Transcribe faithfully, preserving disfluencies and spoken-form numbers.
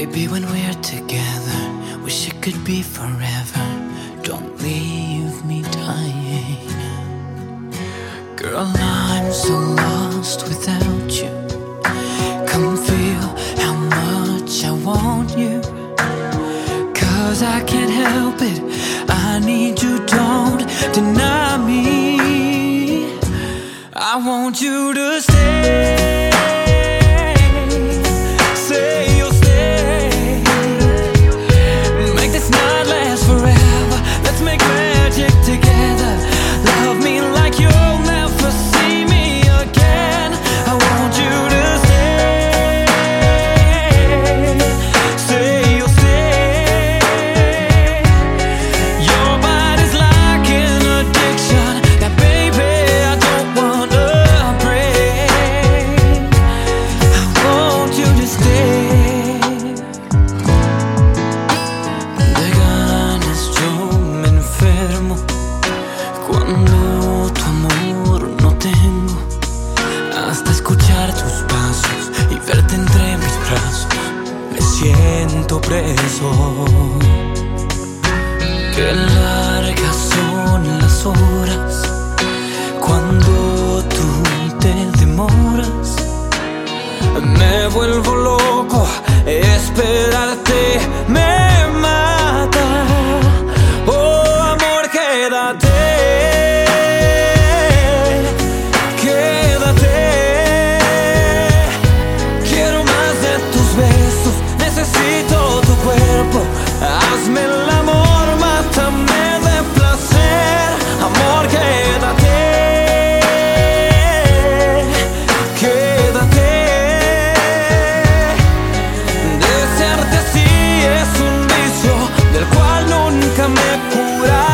Baby, when we're together, wish it could be forever. Don't leave me dying. Girl, I'm so lost without you. Come feel how much I want you. Cause I can't help it, I need you, don't deny me. I want you to stay. Say you'll stay. Make this night last forever. Let's make magic together. Love me like you'll never see me again. I want you to stay. Say you'll stay. Your body's like an addiction that, baby, I don't wanna break. I want you to stay. De ganas yo me enfermo cuando tu amor no tengo. Hasta escuchar tus pasos y verte entre mis brazos, me siento preso. Qué largas son las horas cuando tú te demoras. Me vuelvo loco, esperarte me mata. Oh, amor, quédate. Quédate. Quiero más de tus besos, necesito tu cuerpo. Hazme el amor, mátame de placer. Amor, quédate. Quédate. Desearte así es un vicio del cual nunca me curaré.